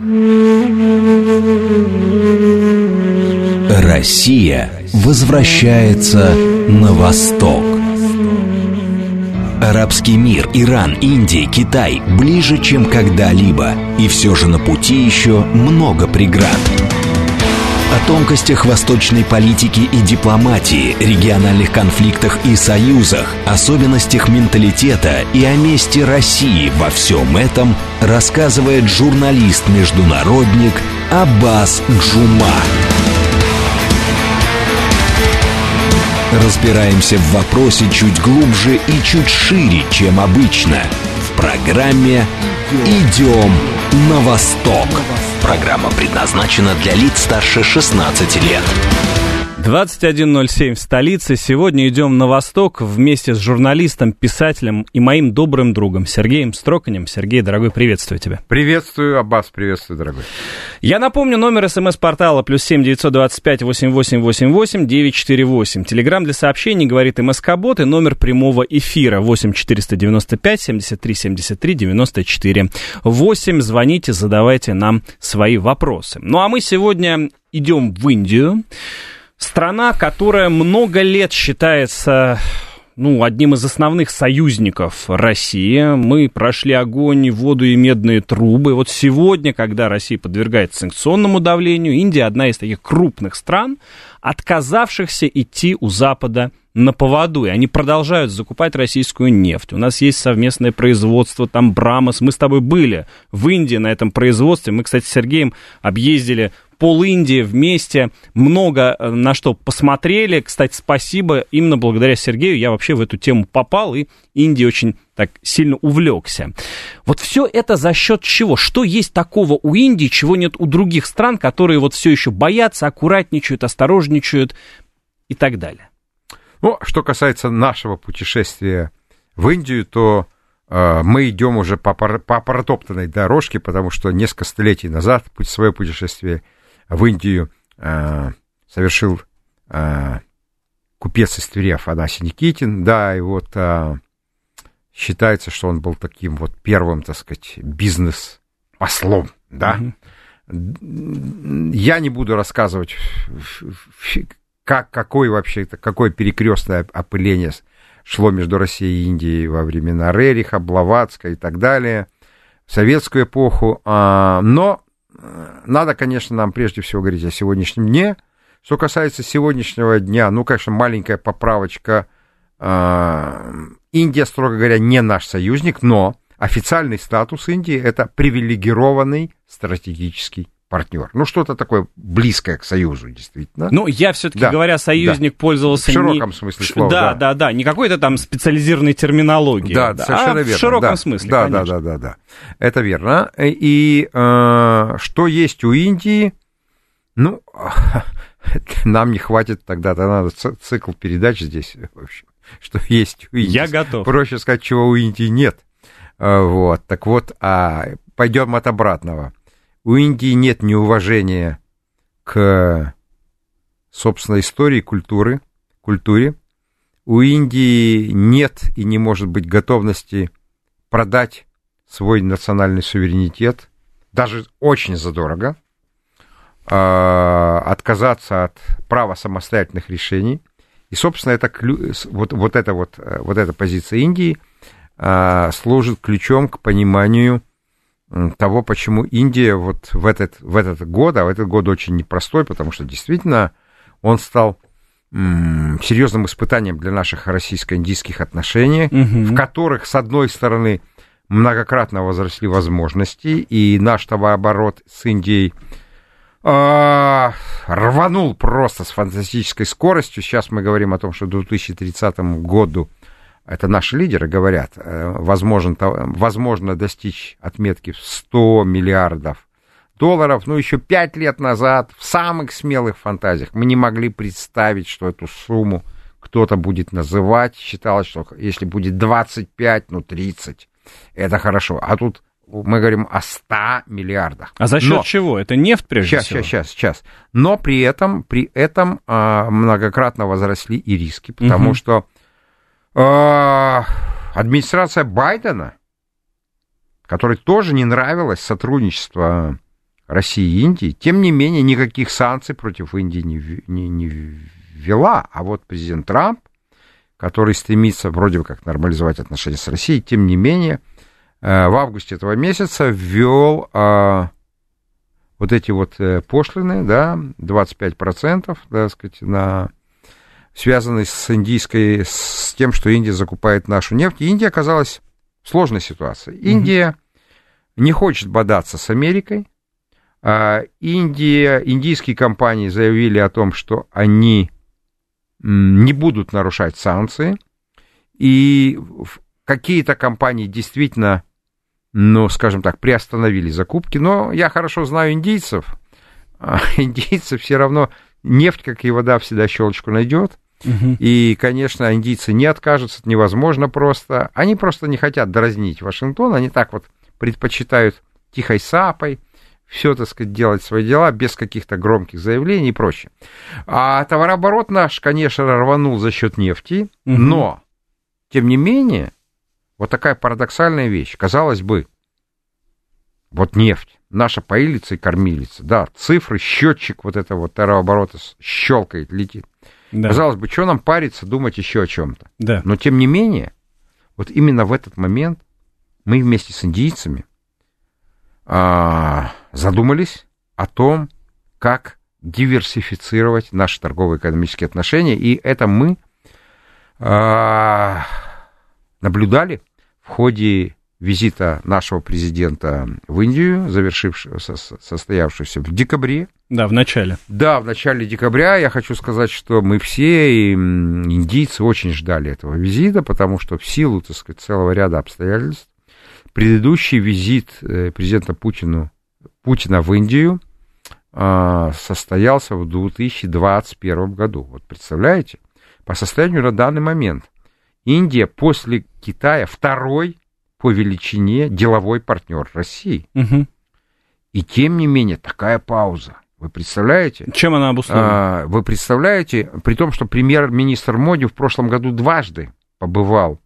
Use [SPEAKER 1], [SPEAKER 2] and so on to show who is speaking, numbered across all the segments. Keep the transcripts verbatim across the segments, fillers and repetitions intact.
[SPEAKER 1] Россия возвращается на восток. Арабский мир, Иран, Индия, Китай ближе, чем когда-либо. И все же на пути еще много преград. О тонкостях восточной политики и дипломатии, региональных конфликтах и союзах, особенностях менталитета и о месте России во всем этом рассказывает журналист-международник Аббас Джума. Разбираемся в вопросе чуть глубже и чуть шире, чем обычно. В программе «Идем на восток». Программа предназначена для лиц старше шестнадцати лет.
[SPEAKER 2] двадцать один ноль семь в столице. Сегодня идем на восток вместе с журналистом, писателем и моим добрым другом Сергеем Строканем. Сергей, дорогой, приветствую тебя.
[SPEAKER 3] Приветствую, Аббас, приветствую, дорогой.
[SPEAKER 2] Я напомню, номер смс-портала плюс семь девятьсот двадцать пять восемьдесят восемь восемьдесят восемь девятьсот сорок восемь. Телеграм для сообщений, говорит МСК-бот, и номер прямого эфира восемь четыреста девяносто пять семьдесят три семьдесят три девяносто четыре. восемь. Звоните, задавайте нам свои вопросы. Ну а мы сегодня идем в Индию. Страна, которая много лет считается, ну, одним из основных союзников России. Мы прошли огонь, воду и медные трубы. Вот сегодня, когда Россия подвергается санкционному давлению, Индия одна из таких крупных стран, отказавшихся идти у Запада на поводу. И они продолжают закупать российскую нефть. У нас есть совместное производство, там Брамос. Мы с тобой были в Индии на этом производстве. Мы, кстати, с Сергеем объездили пол Индии вместе, много на что посмотрели. Кстати, спасибо, именно благодаря Сергею я вообще в эту тему попал, и Индией очень так сильно увлекся. Вот все это за счет чего? Что есть такого у Индии, чего нет у других стран, которые вот все еще боятся, аккуратничают, осторожничают и так далее?
[SPEAKER 3] Ну, что касается нашего путешествия в Индию, то э, мы идем уже по, по протоптанной дорожке, потому что несколько столетий назад свое путешествие в Индию э, совершил э, купец из Твери Афанасий Никитин, да, и вот э, считается, что он был таким вот первым, так сказать, бизнес-послом, да. Mm-hmm. Я не буду рассказывать, как, какое вообще, какое перекрестное опыление шло между Россией и Индией во времена Рериха, Блаватска и так далее, в советскую эпоху, э, но надо, конечно, нам прежде всего говорить о сегодняшнем дне. Что касается сегодняшнего дня, ну, конечно, маленькая поправочка. Индия, строго говоря, не наш союзник, но официальный статус Индии — это привилегированный стратегический партнер. Ну, что-то такое близкое к союзу, действительно.
[SPEAKER 2] Ну, я все-таки, да, говоря, союзник, да, пользовался...
[SPEAKER 3] В широком не... смысле слова,
[SPEAKER 2] да.
[SPEAKER 3] Да,
[SPEAKER 2] да, да, не какой-то там специализированной терминологии.
[SPEAKER 3] Да, да, совершенно
[SPEAKER 2] а
[SPEAKER 3] верно.
[SPEAKER 2] в широком
[SPEAKER 3] да,
[SPEAKER 2] смысле,
[SPEAKER 3] да,
[SPEAKER 2] конечно.
[SPEAKER 3] Да, да, да, да, это верно. И э, что есть у Индии, ну, нам не хватит тогда-то, надо цикл передач здесь, в общем, что есть у Индии.
[SPEAKER 2] Я готов.
[SPEAKER 3] Проще сказать, чего у Индии нет. Вот, так вот, а пойдем от обратного. У Индии нет неуважения к собственной истории, культуре, культуре. У Индии нет и не может быть готовности продать свой национальный суверенитет, даже очень задорого, отказаться от права самостоятельных решений. И, собственно, это, вот, вот, эта вот, вот эта позиция Индии служит ключом к пониманию того, почему Индия вот в этот, в этот год, а в этот год очень непростой, потому что действительно он стал м- серьезным испытанием для наших российско-индийских отношений, угу. в которых, с одной стороны, многократно возросли возможности, и наш товарооборот с Индией э- рванул просто с фантастической скоростью. Сейчас мы говорим о том, что к две тысячи тридцатому году, это наши лидеры говорят, возможно, возможно достичь отметки в сто миллиардов долларов. Ну, еще пять лет назад в самых смелых фантазиях мы не могли представить, что эту сумму кто-то будет называть. Считалось, что если будет двадцать пять, ну, тридцать, это хорошо. А тут мы говорим о ста миллиардах.
[SPEAKER 2] А за счет Но... чего? Это нефть, прежде
[SPEAKER 3] сейчас,
[SPEAKER 2] всего?
[SPEAKER 3] Сейчас, сейчас, сейчас. Но при этом, при этом а, многократно возросли и риски, потому угу. что администрация Байдена, которой тоже не нравилось сотрудничество России и Индии, тем не менее никаких санкций против Индии не, не, не ввела. А вот президент Трамп, который стремится вроде как нормализовать отношения с Россией, тем не менее в августе этого месяца ввел а, вот эти вот пошлины, да, двадцать пять процентов, так сказать, на, связанные с индийской, с тем, что Индия закупает нашу нефть. И Индия оказалась в сложной ситуации. Индия mm-hmm. не хочет бодаться с Америкой. А, Индия, индийские компании заявили о том, что они не будут нарушать санкции. И какие-то компании действительно, ну, скажем так, приостановили закупки. Но я хорошо знаю индийцев. А индийцы все равно, нефть, как и вода, всегда щелочку найдет. Угу. И, конечно, индийцы не откажутся, это невозможно просто. Они просто не хотят дразнить Вашингтон. Они так вот предпочитают тихой сапой все, так сказать, делать свои дела без каких-то громких заявлений и прочее. А товарооборот наш, конечно, рванул за счет нефти, угу. но, тем не менее, вот такая парадоксальная вещь. Казалось бы, вот нефть, наша поилица и кормилица, да, цифры, счетчик вот этого вот товарооборота щелкает, летит. Да. Казалось бы, что нам париться, думать еще о чем-то. Да. Но, тем не менее, вот именно в этот момент мы вместе с индийцами а, задумались о том, как диверсифицировать наши торгово-экономические отношения, и это мы а, наблюдали в ходе визита нашего президента в Индию, завершившегося, состоявшегося в декабре.
[SPEAKER 2] Да, в начале.
[SPEAKER 3] Да, в начале декабря. Я хочу сказать, что мы все, и индийцы, очень ждали этого визита, потому что в силу, так сказать, целого ряда обстоятельств предыдущий визит президента Путину, Путина в Индию состоялся в две тысячи двадцать первом году. Вот представляете? По состоянию на данный момент Индия после Китая второй по величине деловой партнер России. Угу. И тем не менее, такая пауза. Вы представляете?
[SPEAKER 2] Чем она обусловлена?
[SPEAKER 3] А, вы представляете, при том, что премьер-министр Моди в прошлом году дважды побывал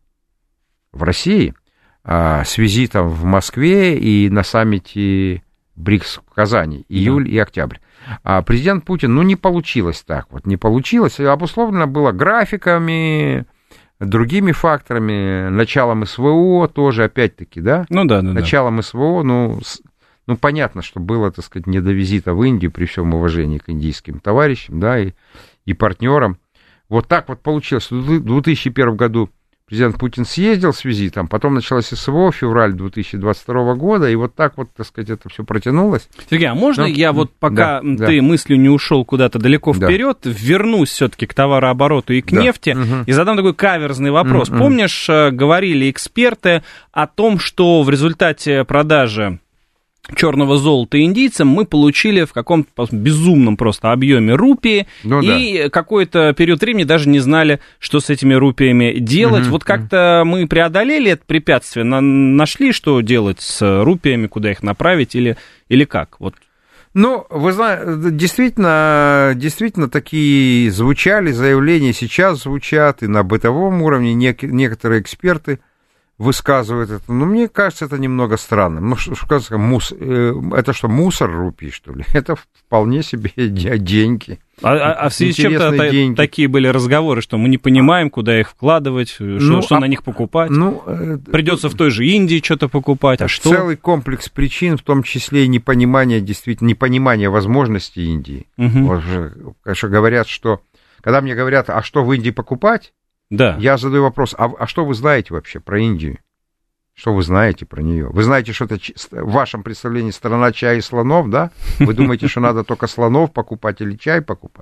[SPEAKER 3] в России а, с визитом в Москве и на саммите БРИКС в Казани, июль да. и октябрь. А президент Путин, ну, не получилось так вот, не получилось. Обусловлено было графиками, другими факторами, началом СВО тоже, опять-таки, да?
[SPEAKER 2] Ну да, да.
[SPEAKER 3] Началом
[SPEAKER 2] да.
[SPEAKER 3] СВО, ну, ну, понятно, что было, так сказать, не до визита в Индию, при всем уважении к индийским товарищам, да, и, и партнерам. Вот так вот получилось. В две тысячи первом году президент Путин съездил с визитом, потом началось СВО, февраль две тысячи двадцать второго года, и вот так вот, так сказать, это все протянулось.
[SPEAKER 2] Сергей, а можно ну, я вот пока да, ты да. мыслью не ушел куда-то далеко вперед, да. вернусь все-таки к товарообороту и к да. нефти, угу. и задам такой каверзный вопрос. Угу. Помнишь, говорили эксперты о том, что в результате продажи черного золота индийцам мы получили в каком-то безумном просто объеме рупии, ну, и да. какой-то период времени даже не знали, что с этими рупиями делать. Угу, вот как-то угу. мы преодолели это препятствие, на- нашли, что делать с рупиями, куда их направить, или, или как? Вот.
[SPEAKER 3] Ну, вы знаете, действительно, действительно такие звучали заявления, сейчас звучат, и на бытовом уровне нек- некоторые эксперты высказывают это. Но мне кажется, это немного странным. Ну, что, что мус... это что, мусор рупий, что ли? Это вполне себе деньги.
[SPEAKER 2] А, а, а в связи с чем-то та, такие были разговоры, что мы не понимаем, куда их вкладывать, ну, что, что а, на них покупать. Ну, придется в той же Индии что-то покупать, а что?
[SPEAKER 3] Целый комплекс причин, в том числе и непонимание, действительно, непонимание возможностей Индии. Угу. Вот, конечно, говорят, что... Когда мне говорят, а что в Индии покупать? Да. Я задаю вопрос, а, а что вы знаете вообще про Индию? Что вы знаете про нее? Вы знаете, что это в вашем представлении страна чая и слонов, да? Вы думаете, что надо только слонов покупать или чай покупать?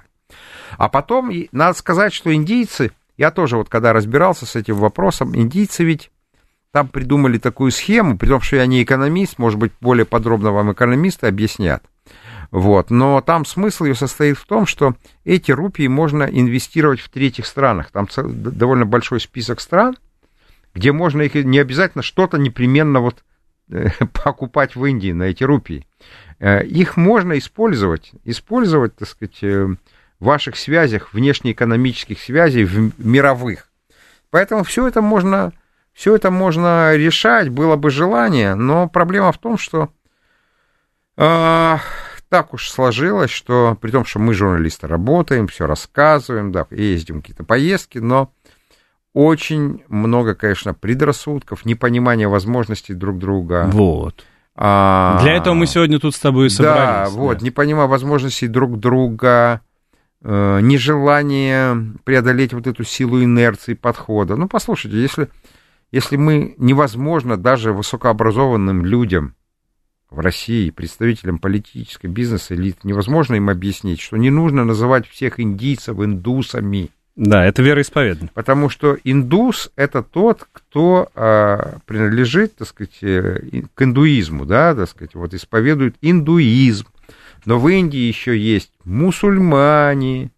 [SPEAKER 3] А потом, надо сказать, что индийцы, я тоже вот когда разбирался с этим вопросом, индийцы ведь там придумали такую схему, при том, что я не экономист, может быть, более подробно вам экономисты объяснят. Вот. Но там смысл ее состоит в том, что эти рупии можно инвестировать в третьих странах. Там довольно большой список стран, где можно их не обязательно что-то непременно вот покупать в Индии на эти рупии. Их можно использовать, использовать, так сказать, в ваших связях, внешнеэкономических связей, в мировых. Поэтому все это можно, все это можно решать, было бы желание, но проблема в том, что А, так уж сложилось, что при том, что мы, журналисты, работаем, все рассказываем, да, ездим в какие-то поездки, но очень много, конечно, предрассудков, непонимания возможностей друг друга.
[SPEAKER 2] Вот.
[SPEAKER 3] А,
[SPEAKER 2] Для этого мы сегодня тут с тобой и собрались.
[SPEAKER 3] Да, вот, да. Непонимание возможностей друг друга, э, нежелание преодолеть вот эту силу инерции подхода. Ну, послушайте, если, если мы невозможно даже высокообразованным людям в России, представителям политической бизнес-элиты, невозможно им объяснить, что не нужно называть всех индийцев индусами.
[SPEAKER 2] Да, это вероисповедание.
[SPEAKER 3] Потому что индус — это тот, кто а, принадлежит, так сказать, к индуизму, да, так сказать, вот исповедует индуизм. Но в Индии еще есть мусульмане,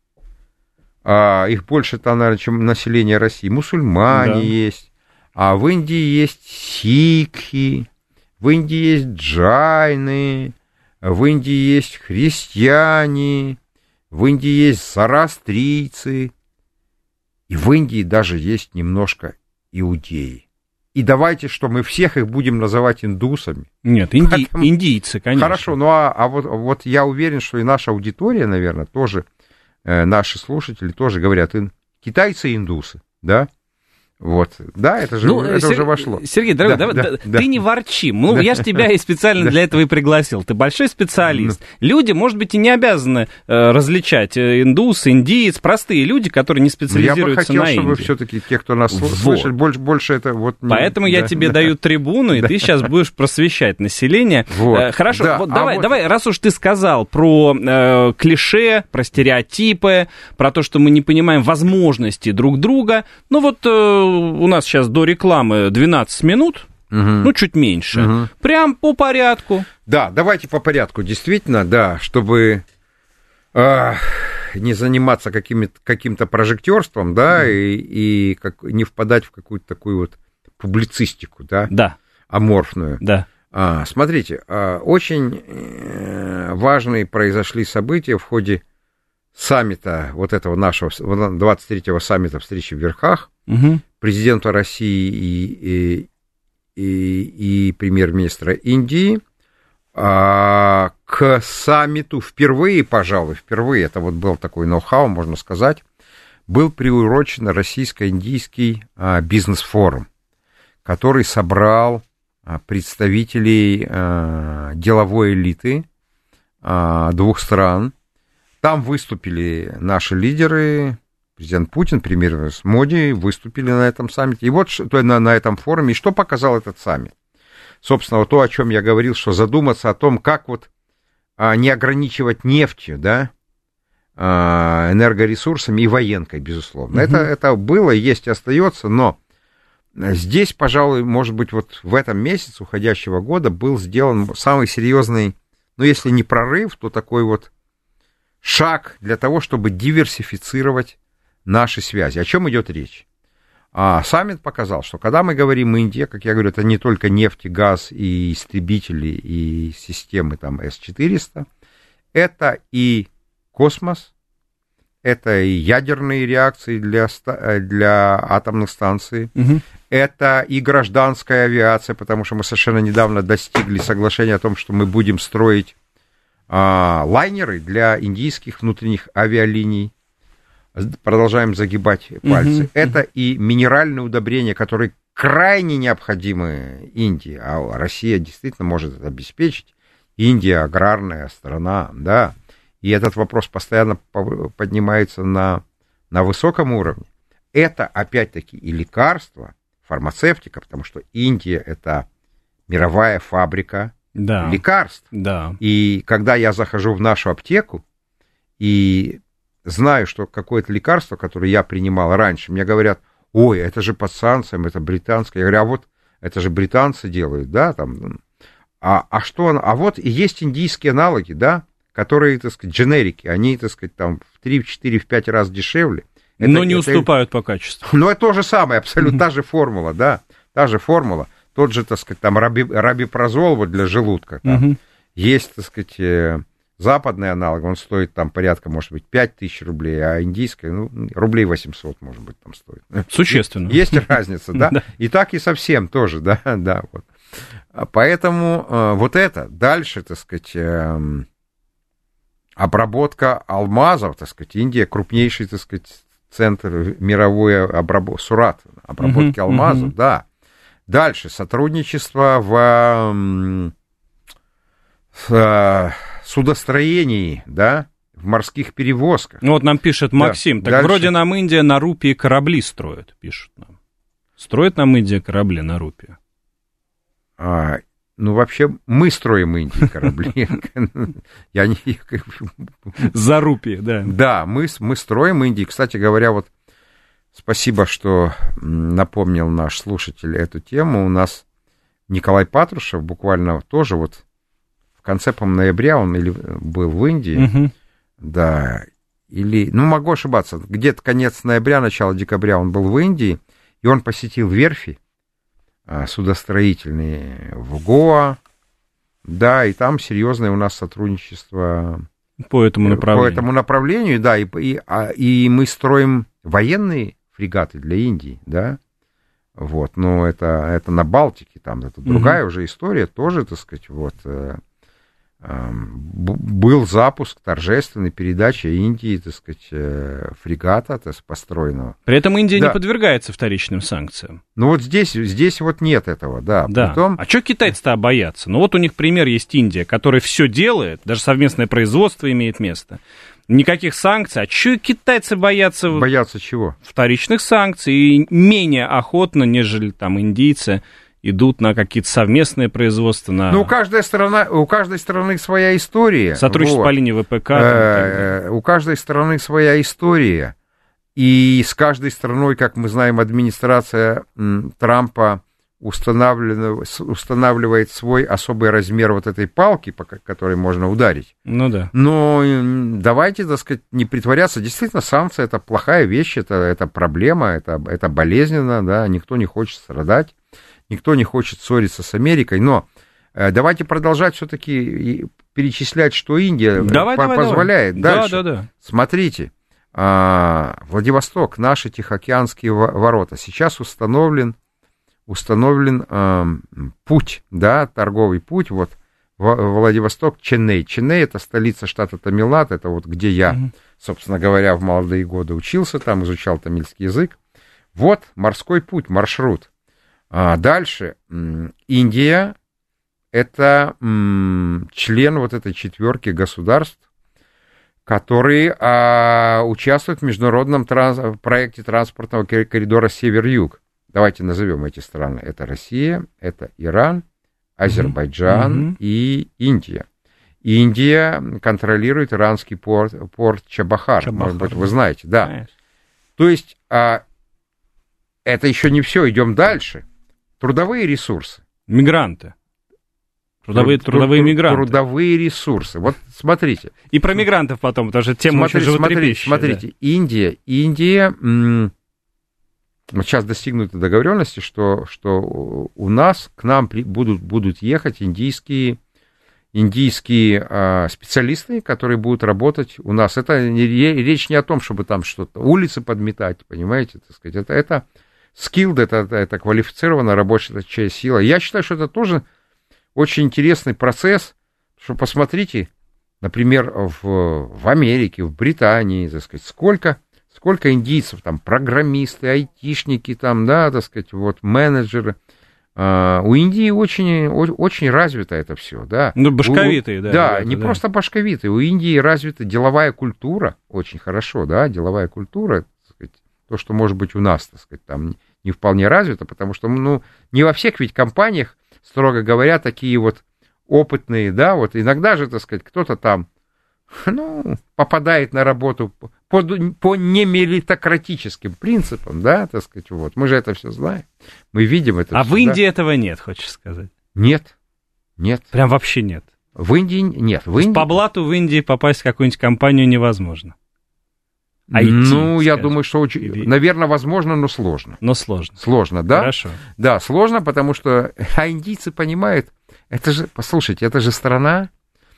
[SPEAKER 3] а, их больше там, наверное, чем население России. Мусульмане да. есть, а в Индии есть сикхи, в Индии есть джайны, в Индии есть христиане, в Индии есть зороастрийцы. И в Индии даже есть немножко иудеи. И давайте, что мы всех их будем называть индусами.
[SPEAKER 2] Нет, инди... Поэтому... индийцы, конечно.
[SPEAKER 3] Хорошо, ну а, а вот, вот я уверен, что и наша аудитория, наверное, тоже, э, наши слушатели тоже говорят, китайцы и индусы, да? Вот, да, это же, ну, это Сер... уже вошло.
[SPEAKER 2] Сергей, дорогой, да, давай, да, да, ты да. не ворчи. Ну, да, я же тебя и специально да. для этого и пригласил. Ты большой специалист. Люди, может быть, и не обязаны э, различать индус, индиец, простые люди, которые не специализируются на Индии. Я бы хотел,
[SPEAKER 3] чтобы все-таки те, кто нас вот. слышит, больше, больше это вот...
[SPEAKER 2] Поэтому да, я тебе да. даю трибуну, и да. ты сейчас будешь просвещать население. Вот. Э, хорошо, да. вот, а давай, вот... давай, раз уж ты сказал про э, клише, про стереотипы, про то, что мы не понимаем возможности друг друга, ну вот... Э, у нас сейчас до рекламы двенадцать минут, угу. ну, чуть меньше. Угу. Прям по порядку.
[SPEAKER 3] Да, давайте по порядку, действительно, да, чтобы э, не заниматься какими, каким-то прожектерством, да, угу. и, и как, не впадать в какую-то такую вот публицистику, да,
[SPEAKER 2] да.
[SPEAKER 3] аморфную.
[SPEAKER 2] Да.
[SPEAKER 3] А, смотрите, очень важные произошли события в ходе саммита, вот этого нашего, двадцать третьего саммита встречи в Верхах, угу. президента России и, и, и, и премьер-министра Индии, а, к саммиту впервые, пожалуй, впервые, это вот был такой ноу-хау, можно сказать, был приурочен российско-индийский а, бизнес-форум, который собрал а, представителей а, деловой элиты а, двух стран. Там выступили наши лидеры, президент Путин, премьер-министр Моди, выступили на этом саммите. И вот что, на, на этом форуме, и что показал этот саммит? Собственно, вот то, о чем я говорил, что задуматься о том, как вот а, не ограничивать нефтью, да, а, энергоресурсами и военкой, безусловно. Mm-hmm. Это, это было, есть и остается, но здесь, пожалуй, может быть, вот в этом месяце уходящего года был сделан самый серьезный, ну, если не прорыв, то такой вот шаг для того, чтобы диверсифицировать наши связи. О чем идет речь? А, саммит показал, что когда мы говорим Индия, как я говорю, это не только нефть, и газ, и истребители, и системы там эс четыреста, это и космос, это и ядерные реакции для, для атомных станций, угу. это и гражданская авиация, потому что мы совершенно недавно достигли соглашения о том, что мы будем строить а, лайнеры для индийских внутренних авиалиний. Продолжаем загибать пальцы. Uh-huh, это uh-huh. и минеральные удобрения, которые крайне необходимы Индии, а Россия действительно может это обеспечить. Индия аграрная страна, да, и этот вопрос постоянно поднимается на, на высоком уровне. Это, опять-таки, и лекарства, фармацевтика, потому что Индия — это мировая фабрика да. лекарств.
[SPEAKER 2] Да.
[SPEAKER 3] И когда я захожу в нашу аптеку и знаю, что какое-то лекарство, которое я принимал раньше, мне говорят: ой, это же под санкциями, это британское. Я говорю: а вот это же британцы делают, да, там. А, а что, а вот и есть индийские аналоги, да, которые, так сказать, дженерики, они, так сказать, там в три, в четыре, в пять раз дешевле. Это,
[SPEAKER 2] но не
[SPEAKER 3] это,
[SPEAKER 2] уступают по качеству.
[SPEAKER 3] Ну, это то же самое, абсолютно та же формула, да, та же формула. Тот же, так сказать, там раби, рабипрозол вот для желудка, там, угу. есть, так сказать, западный аналог, он стоит там порядка, может быть, пять тысяч рублей, а индийская, ну, рублей восемьсот, может быть, там стоит.
[SPEAKER 2] Существенно.
[SPEAKER 3] Есть разница, да? И так и совсем тоже, да, да, вот. Поэтому э, вот это, дальше, так сказать, э, обработка алмазов, так сказать, Индия крупнейший, так сказать, центр мировой обработ... Сурат, обработки uh-huh, алмазов, uh-huh. да. Дальше, сотрудничество в, в судостроении, да, в морских перевозках.
[SPEAKER 2] Ну вот нам пишет Максим, да. Так дальше... вроде нам Индия на рупии корабли строит, пишут нам. Строит нам Индия корабли на рупии?
[SPEAKER 3] А, ну, вообще, мы строим Индии корабли. Я не...
[SPEAKER 2] За рупии, да.
[SPEAKER 3] Да, мы, мы строим Индии. Кстати говоря, вот спасибо, что напомнил наш слушатель эту тему. У нас Николай Патрушев буквально тоже вот в конце, по-моему, ноября он или был в Индии. Угу. Да, или, ну, могу ошибаться, где-то конец ноября, начало декабря он был в Индии. И он посетил верфи а, судостроительные в Гоа, да, и там серьезное у нас сотрудничество
[SPEAKER 2] по этому направлению.
[SPEAKER 3] По этому направлению, да, и, и, а, и мы строим военные фрегаты для Индии, да, вот, но это, это на Балтике, там это другая угу. уже история, тоже, так сказать, вот... был запуск торжественной передачи Индии, так сказать, фрегата, так сказать, построенного.
[SPEAKER 2] При этом Индия да. не подвергается вторичным санкциям.
[SPEAKER 3] Ну вот здесь, здесь вот нет этого, да.
[SPEAKER 2] да.
[SPEAKER 3] Притом...
[SPEAKER 2] А что китайцы-то боятся? Ну вот у них пример есть Индия, которая все делает, даже совместное производство имеет место. Никаких санкций. А что китайцы боятся?
[SPEAKER 3] Боятся чего?
[SPEAKER 2] Вторичных санкций и менее охотно, нежели там индийцы, идут на какие-то совместные производства. На...
[SPEAKER 3] Ну, у каждой страны, у каждой страны своя история.
[SPEAKER 2] Сотрудничество вот. По линии ВПК.
[SPEAKER 3] У каждой страны своя история. И с каждой страной, как мы знаем, администрация Трампа устанавливает свой особый размер вот этой палки, по которой можно ударить.
[SPEAKER 2] Ну да.
[SPEAKER 3] Но давайте, так сказать, не притворяться. Действительно, санкции — это плохая вещь, это, это проблема, это, это болезненно, да, никто не хочет страдать. Никто не хочет ссориться с Америкой, но э, давайте продолжать все-таки перечислять, что Индия
[SPEAKER 2] давай,
[SPEAKER 3] по-
[SPEAKER 2] давай,
[SPEAKER 3] позволяет.
[SPEAKER 2] давай.
[SPEAKER 3] Дальше.
[SPEAKER 2] Да, да, да.
[SPEAKER 3] Смотрите, э, Владивосток, наши Тихоокеанские ворота. Сейчас установлен, установлен э, путь, да, торговый путь, вот, Владивосток, Ченней. Ченней — это столица штата Тамилнад, это вот где я, mm-hmm. собственно говоря, в молодые годы учился, там изучал тамильский язык. Вот морской путь, маршрут. А дальше Индия — это м, член вот этой четверки государств, которые а, участвуют в международном транс, проекте транспортного коридора Север-Юг. Давайте назовем эти страны. Это Россия, это Иран, Азербайджан mm-hmm. и Индия. Индия контролирует иранский порт, порт Чабахар. Чабахар. Может быть, вы знаете, да. Конечно. То есть а, это еще не все, идем дальше. Трудовые ресурсы.
[SPEAKER 2] Мигранты. Трудовые,
[SPEAKER 3] Труд,
[SPEAKER 2] трудовые
[SPEAKER 3] труд,
[SPEAKER 2] мигранты.
[SPEAKER 3] Трудовые ресурсы. Вот смотрите.
[SPEAKER 2] И про мигрантов потом, потому что тема
[SPEAKER 3] смотрите,
[SPEAKER 2] очень животрепещущая.
[SPEAKER 3] Смотрите, смотрите. Да. Индия, Индия м- вот сейчас достигнуты договоренности, что, что у нас, к нам при, будут, будут ехать индийские, индийские а, специалисты, которые будут работать у нас. Это не, речь не о том, чтобы там что-то, улицы подметать, понимаете, так сказать. Это, это skilled, это, это квалифицированная рабочая сила. Я считаю, что это тоже очень интересный процесс, что посмотрите, например, в, в Америке, в Британии, так сказать, сколько, сколько индийцев, там, программисты, айтишники, там, да, так сказать, вот, менеджеры. Uh, у Индии очень, очень развито это все, да.
[SPEAKER 2] Ну, башковитые,
[SPEAKER 3] у,
[SPEAKER 2] да.
[SPEAKER 3] Да,
[SPEAKER 2] ребята,
[SPEAKER 3] не
[SPEAKER 2] да.
[SPEAKER 3] просто башковитые, у Индии развита деловая культура, очень хорошо, да, деловая культура, так сказать, то, что, может быть, у нас, так сказать, там не вполне развито, потому что, ну, не во всех ведь компаниях, строго говоря, такие вот опытные, да, вот иногда же, так сказать, кто-то там, ну, попадает на работу по, по немеритократическим принципам, да, так сказать, вот, мы же это все знаем, мы видим это
[SPEAKER 2] А
[SPEAKER 3] все,
[SPEAKER 2] в Индии
[SPEAKER 3] да?
[SPEAKER 2] этого нет, хочешь сказать?
[SPEAKER 3] Нет, нет.
[SPEAKER 2] Прям вообще нет?
[SPEAKER 3] В Индии нет. В Индии...
[SPEAKER 2] По блату в Индии попасть в какую-нибудь компанию невозможно.
[SPEAKER 3] ай ти, ну, я думаю, что, очень, Или... наверное, возможно, но сложно.
[SPEAKER 2] Но сложно.
[SPEAKER 3] Сложно, да?
[SPEAKER 2] Хорошо.
[SPEAKER 3] Да, сложно, потому что а индийцы понимают, это же, послушайте, это же страна,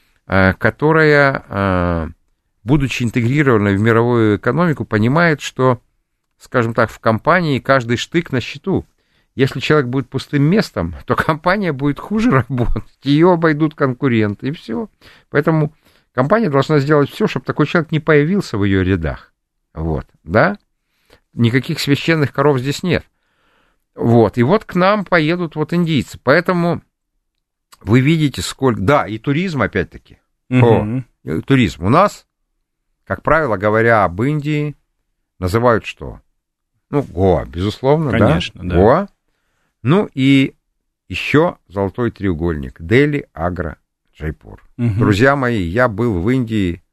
[SPEAKER 3] которая, будучи интегрированной в мировую экономику, понимает, что, скажем так, в компании каждый штык на счету. Если человек будет пустым местом, то компания будет хуже работать, ее обойдут конкуренты, и все. Поэтому компания должна сделать все, чтобы такой человек не появился в ее рядах. Вот, да? Никаких священных коров здесь нет. Вот, и вот к нам поедут вот индийцы. Поэтому вы видите, сколько... Да, и туризм, опять-таки. Угу. О, туризм. У нас, как правило, говоря об Индии, называют что? Ну, Гоа, безусловно,
[SPEAKER 2] конечно,
[SPEAKER 3] да.
[SPEAKER 2] да.
[SPEAKER 3] Гоа. Ну, и еще золотой треугольник. Дели, Агра, Джайпур. Угу. Друзья мои, я был в Индии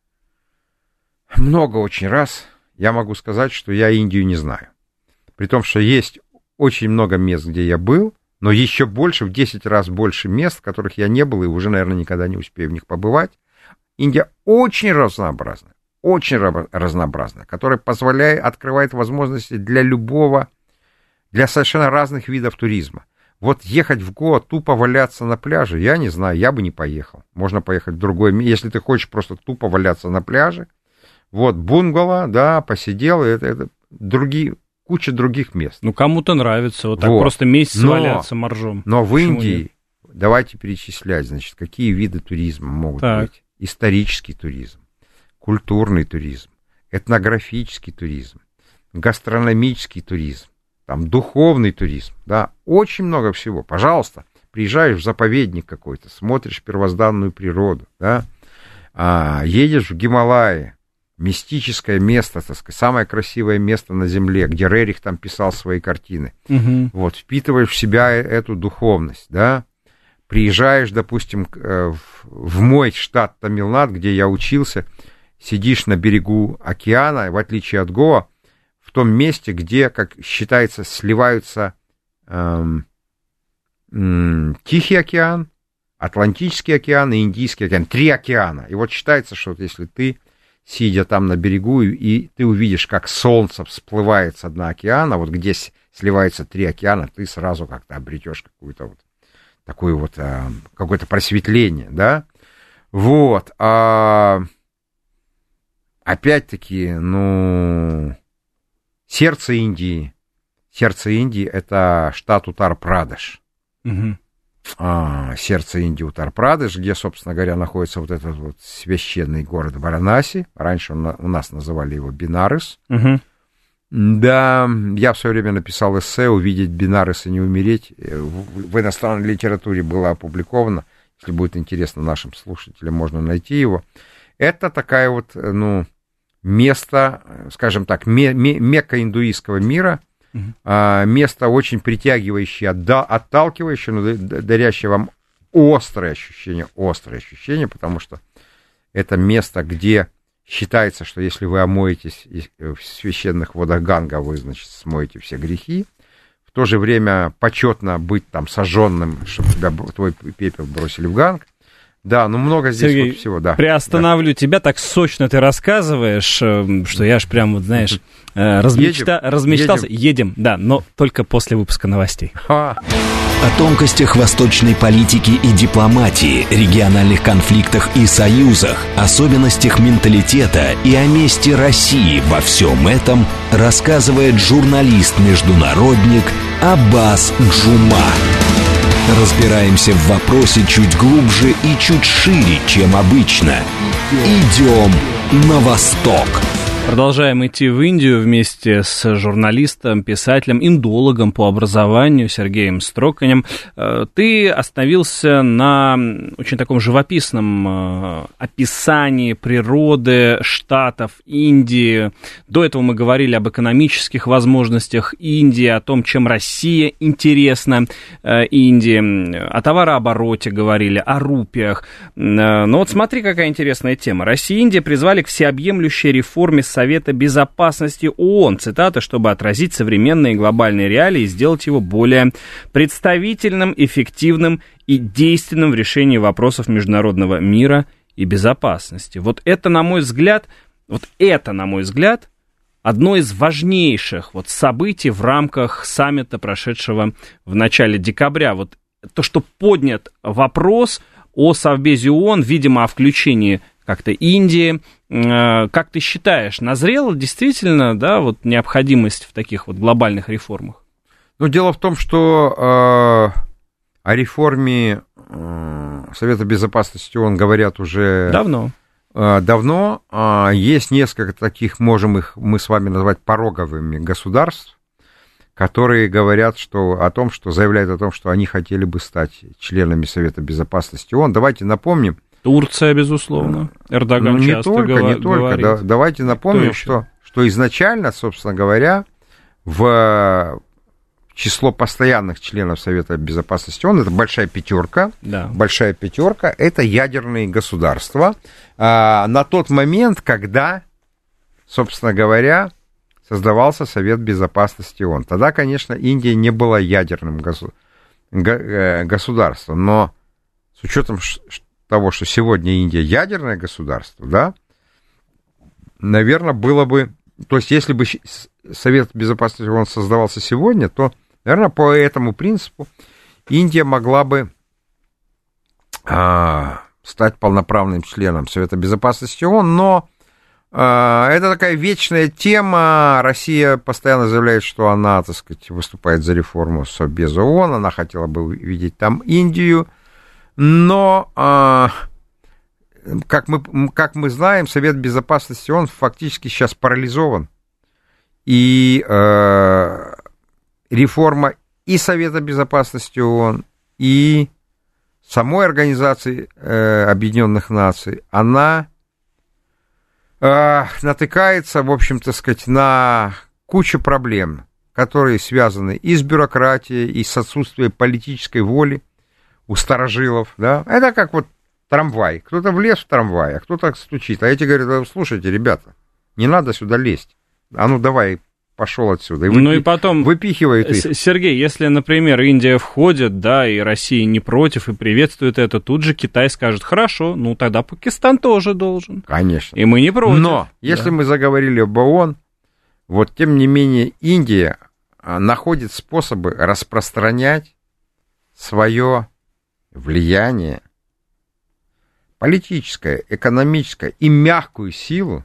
[SPEAKER 3] много очень раз. Я могу сказать, что я Индию не знаю. При том, что есть очень много мест, где я был, но еще больше, в десять раз больше мест, в которых я не был, и уже, наверное, никогда не успею в них побывать. Индия очень разнообразна, очень разнообразна, которая позволяет, открывает возможности для любого, для совершенно разных видов туризма. Вот ехать в Гоа, тупо валяться на пляже, я не знаю, я бы не поехал. Можно поехать в другое место, если ты хочешь просто тупо валяться на пляже. Вот, бунгало, да, посидел, это, это другие... куча других мест.
[SPEAKER 2] Ну, кому-то нравится вот так
[SPEAKER 3] вот.
[SPEAKER 2] Просто месяц
[SPEAKER 3] но,
[SPEAKER 2] валяться моржом.
[SPEAKER 3] Но в
[SPEAKER 2] Почему
[SPEAKER 3] Индии,
[SPEAKER 2] нет?
[SPEAKER 3] Давайте перечислять, значит, какие виды туризма могут
[SPEAKER 2] так.
[SPEAKER 3] быть. Исторический туризм, культурный туризм, этнографический туризм, гастрономический туризм, там, духовный туризм, да, очень много всего. Пожалуйста, приезжаешь в заповедник какой-то, смотришь первозданную природу, да, а, едешь в Гималаи, мистическое место, так сказать, самое красивое место на земле, где Рерих там писал свои картины. Угу. Вот, впитываешь в себя эту духовность, да. Приезжаешь, допустим, в мой штат Тамилнад, где я учился, сидишь на берегу океана, в отличие от Гоа, в том месте, где, как считается, сливаются эм, эм, Тихий океан, Атлантический океан и Индийский океан. Три океана. И вот считается, что вот если ты, сидя там на берегу, и ты увидишь, как солнце всплывает с дна океана, вот где сливаются три океана, ты сразу как-то обретешь какую-то вот такое вот а, какое-то просветление, да? Вот. А, опять-таки, ну, сердце Индии. Сердце Индии — это штат Утар-Прадеш. Угу. А, сердце Индии Утар-Прадеш, где, собственно говоря, находится вот этот вот священный город Варанаси. Раньше он, у нас называли его Бенарес. Угу. Да, я в свое время написал эссе «Увидеть Бенарес и не умереть». В, в иностранной литературе было опубликовано. Если будет интересно нашим слушателям, можно найти его. Это такая вот, ну, место, скажем так, ме, ме, мекка индуистского мира, uh-huh. а, место очень притягивающее, отда, отталкивающее, но дарящее вам острое ощущение, острое ощущение, потому что это место, где считается, что если вы омоетесь в священных водах Ганга, вы, значит, смоете все грехи. В то же время почетно быть там сожженным, чтобы тебя, твой пепел бросили в Ганг. Да, ну много здесь
[SPEAKER 2] Сергей,
[SPEAKER 3] вот всего, да.
[SPEAKER 2] Приостановлю
[SPEAKER 3] да.
[SPEAKER 2] тебя, так сочно ты рассказываешь, что я аж прям, вот, знаешь, размечта...
[SPEAKER 3] едем,
[SPEAKER 2] размечтался.
[SPEAKER 3] Едем.
[SPEAKER 2] едем, да, но только после выпуска новостей.
[SPEAKER 1] А. О тонкостях восточной политики и дипломатии, региональных конфликтах и союзах, особенностях менталитета и о месте России во всем этом рассказывает журналист-международник Аббас Джума. Разбираемся в вопросе чуть глубже и чуть шире, чем обычно. Идем на восток.
[SPEAKER 2] Продолжаем идти в Индию вместе с журналистом, писателем, индологом по образованию Сергеем Строканем. Ты остановился на очень таком живописном описании природы штатов Индии. До этого мы говорили об экономических возможностях Индии, о том, чем Россия интересна Индии, о товарообороте говорили, о рупиях. Но вот смотри, какая интересная тема. Россия и Индия призвали к всеобъемлющей реформе Совета Безопасности ООН, цитата, чтобы отразить современные глобальные реалии и сделать его более представительным, эффективным и действенным в решении вопросов международного мира и безопасности. Вот это, на мой взгляд, вот это, на мой взгляд, одно из важнейших вот событий в рамках саммита, прошедшего в начале декабря. Вот то, что поднят вопрос о Совбезе ООН, видимо, о включении как-то Индии. Как ты считаешь, назрела действительно, да, вот необходимость в таких вот глобальных реформах?
[SPEAKER 3] Ну, дело в том, что э, о реформе э, Совета Безопасности ООН говорят уже...
[SPEAKER 2] Давно.
[SPEAKER 3] Э, давно. Э, есть несколько таких, можем их мы с вами назвать пороговыми государств, которые говорят что, о том, что заявляют о том, что они хотели бы стать членами Совета Безопасности ООН. Давайте напомним.
[SPEAKER 2] Турция, безусловно. Эрдоган
[SPEAKER 3] ну, не
[SPEAKER 2] часто
[SPEAKER 3] только,
[SPEAKER 2] говорит.
[SPEAKER 3] не только. Да, давайте напомним, что, что изначально, собственно говоря, в число постоянных членов Совета Безопасности ООН, это большая пятерка,
[SPEAKER 2] да.
[SPEAKER 3] большая пятерка, это ядерные государства. А, на тот момент, когда, собственно говоря, создавался Совет Безопасности ООН. Тогда, конечно, Индия не была ядерным госу- го- государством, но с учетом того, что сегодня Индия ядерное государство, да, наверное, было бы... То есть, если бы Совет Безопасности ООН создавался сегодня, то, наверное, по этому принципу Индия могла бы а, стать полноправным членом Совета Безопасности ООН, но а, это такая вечная тема. Россия постоянно заявляет, что она, так сказать, выступает за реформу Совбеза ООН, она хотела бы видеть там Индию, но... А, Как мы, как мы знаем, Совет Безопасности ООН фактически сейчас парализован. И э, реформа и Совета Безопасности ООН, и самой Организации э, Объединенных Наций, она э, натыкается, в общем-то сказать, на кучу проблем, которые связаны и с бюрократией, и с отсутствием политической воли у старожилов. Да? Это как вот трамвай. Кто-то влез в трамвай, а кто-то стучит. А эти говорят: слушайте, ребята, не надо сюда лезть. А ну давай, пошел отсюда. И выпи...
[SPEAKER 2] Ну и потом,
[SPEAKER 3] выпихивает их.
[SPEAKER 2] Сергей, если, например, Индия входит, да, и Россия не против, и приветствует это, тут же Китай скажет: хорошо, ну тогда Пакистан тоже должен.
[SPEAKER 3] Конечно.
[SPEAKER 2] И мы не против.
[SPEAKER 3] Но, если
[SPEAKER 2] да.
[SPEAKER 3] мы заговорили об ООН, вот тем не менее Индия находит способы распространять свое влияние, политическое, экономическое и мягкую силу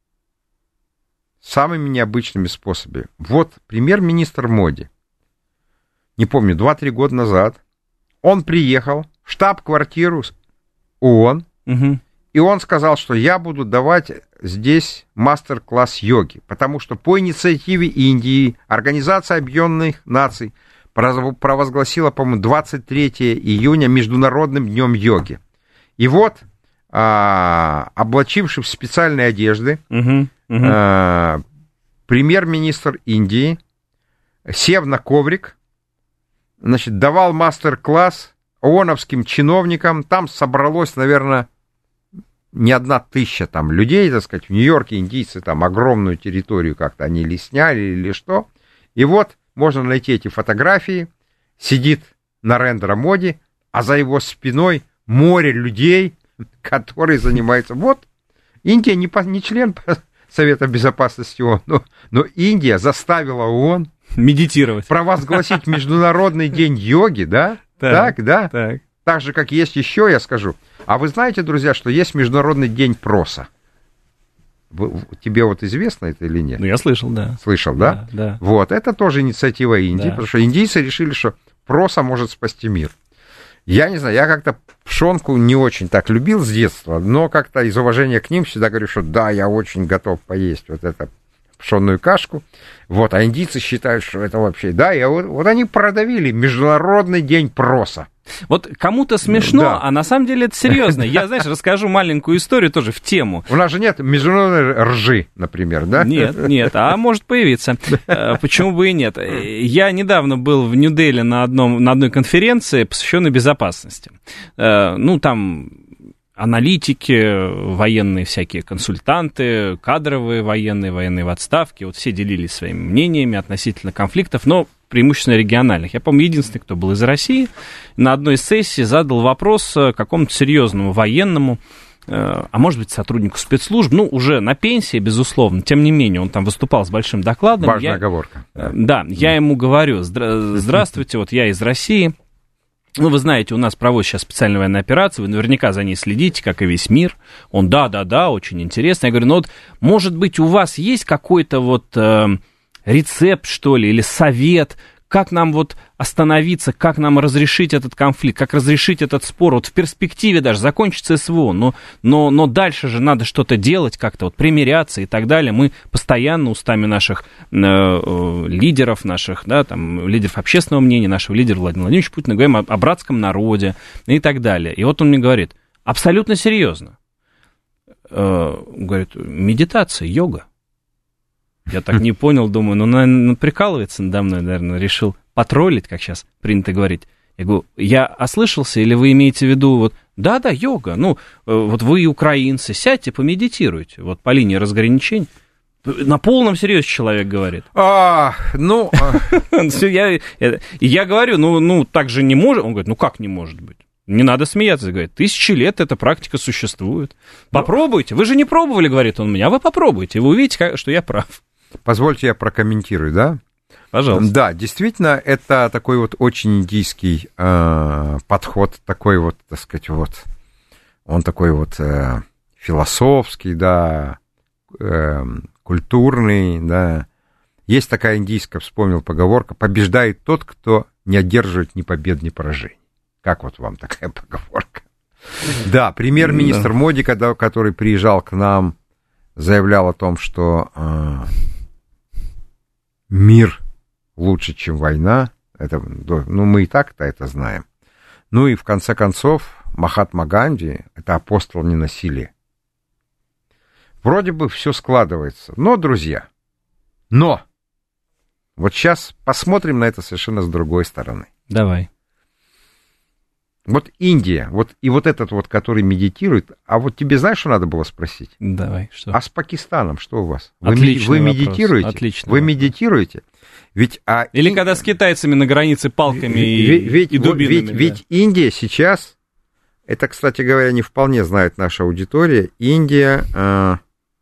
[SPEAKER 3] самыми необычными способами. Вот премьер-министр Моди, не помню, два-три года назад, он приехал в штаб-квартиру ООН, угу. и он сказал, что я буду давать здесь мастер-класс йоги, потому что по инициативе Индии Организация Объединенных Наций провозгласила, по-моему, двадцать третьего июня Международным днем йоги. И вот, а, облачившись в специальные одежды, uh-huh, uh-huh. А, премьер-министр Индии, сев на коврик, значит, давал мастер-класс ООНовским чиновникам. Там собралось, наверное, не одна тысяча там людей, так сказать. В Нью-Йорке индийцы там огромную территорию как-то они или сняли, или что. И вот можно найти эти фотографии. Сидит Нарендра Моди, а за его спиной море людей, которые занимаются... Вот, Индия не, по, не член Совета Безопасности ООН, но, но Индия заставила ООН
[SPEAKER 2] медитировать,
[SPEAKER 3] провозгласить Международный день йоги, да? Так, так да?
[SPEAKER 2] Так.
[SPEAKER 3] Так же, как есть еще, я скажу. А вы знаете, друзья, что есть Международный день проса? Тебе вот известно это или нет?
[SPEAKER 2] Ну, я слышал, да.
[SPEAKER 3] Слышал, да?
[SPEAKER 2] Да, да.
[SPEAKER 3] Вот, это тоже инициатива Индии,
[SPEAKER 2] да.
[SPEAKER 3] потому что индийцы решили, что проса может спасти мир. Я не знаю, я как-то пшенку не очень так любил с детства, но как-то из уважения к ним всегда говорю, что да, я очень готов поесть вот эту пшенную кашку. Вот, а индийцы считают, что это вообще... Да, и вот, вот они продавили Международный день проса.
[SPEAKER 2] Вот кому-то смешно,
[SPEAKER 3] да.
[SPEAKER 2] а на самом деле это серьезно. Я, знаешь, расскажу маленькую историю тоже в тему.
[SPEAKER 3] У нас же нет международной ржи, например, да?
[SPEAKER 2] Нет, нет, а может появиться. Почему бы и нет? Я недавно был в Нью-Дели на, одном, на одной конференции, посвященной безопасности. Ну, там аналитики, военные всякие консультанты, кадровые военные, военные в отставке, вот все делились своими мнениями относительно конфликтов, но преимущественно региональных. Я, по-моему, единственный, кто был из России, на одной из сессий задал вопрос какому-то серьезному военному, а может быть, сотруднику спецслужб, ну, уже на пенсии, безусловно, тем не менее, он там выступал с большим докладом.
[SPEAKER 3] Важная
[SPEAKER 2] я,
[SPEAKER 3] оговорка.
[SPEAKER 2] Да, я ему говорю: здравствуйте, вот я из России. Ну, вы знаете, у нас проводят сейчас специальную военную операцию, вы наверняка за ней следите, как и весь мир. Он, да-да-да, очень интересно. Я говорю: ну вот, может быть, у вас есть какой-то вот э, рецепт, что ли, или совет, как нам вот остановиться, как нам разрешить этот конфликт, как разрешить этот спор, вот в перспективе даже закончится СВО, но, но, но дальше же надо что-то делать, как-то вот примиряться и так далее. Мы постоянно устами наших э, э, лидеров, наших, да, там, лидеров общественного мнения, нашего лидера Владимира Владимировича Путина говорим о, о братском народе и так далее. И вот он мне говорит, абсолютно серьезно, э, говорит, медитация, йога. Я так не понял, думаю, ну, наверное, прикалывается надо мной, наверное, решил потроллить, как сейчас принято говорить. Я говорю, я ослышался, или вы имеете в виду, вот, да-да, йога, ну, вот вы, украинцы, сядьте, помедитируйте, вот по линии разграничений. На полном серьезе человек говорит.
[SPEAKER 3] А, ну...
[SPEAKER 2] Я, я говорю, ну, ну, так же не может. Он говорит, ну, как не может быть? Не надо смеяться, говорит. Тысячи лет эта практика существует. Попробуйте. Вы же не пробовали, говорит он мне, а вы попробуйте. Вы увидите, что я прав.
[SPEAKER 3] Позвольте я прокомментирую, да?
[SPEAKER 2] Пожалуйста.
[SPEAKER 3] Да, действительно, это такой вот очень индийский э, подход, такой вот, так сказать, вот, он такой вот э, философский, да, э, культурный, да. Есть такая индийская, вспомнил поговорка, побеждает тот, кто не одерживает ни побед, ни поражений. Как вот вам такая поговорка? Да, премьер-министр да. Моди, когда, который приезжал к нам, заявлял о том, что э, мир лучше, чем война. Это, ну, мы и так-то это знаем. Ну и в конце концов, Махатма Ганди — это апостол ненасилия. Вроде бы все складывается. Но, друзья, но вот сейчас посмотрим на это совершенно с другой стороны.
[SPEAKER 2] Давай.
[SPEAKER 3] Вот Индия, вот и вот этот вот, который медитирует, а вот тебе знаешь, что надо было спросить?
[SPEAKER 2] Давай, что?
[SPEAKER 3] А с Пакистаном что у вас? Вы,
[SPEAKER 2] Отличный
[SPEAKER 3] вы
[SPEAKER 2] вопрос.
[SPEAKER 3] медитируете?
[SPEAKER 2] Отличный
[SPEAKER 3] вы
[SPEAKER 2] вопрос.
[SPEAKER 3] медитируете? Ведь, а
[SPEAKER 2] Или
[SPEAKER 3] Ин...
[SPEAKER 2] когда с китайцами на границе палками
[SPEAKER 3] ведь,
[SPEAKER 2] и,
[SPEAKER 3] ведь,
[SPEAKER 2] и дубинами.
[SPEAKER 3] Ведь,
[SPEAKER 2] да.
[SPEAKER 3] ведь Индия сейчас, это, кстати говоря, не вполне знает наша аудитория, Индия э,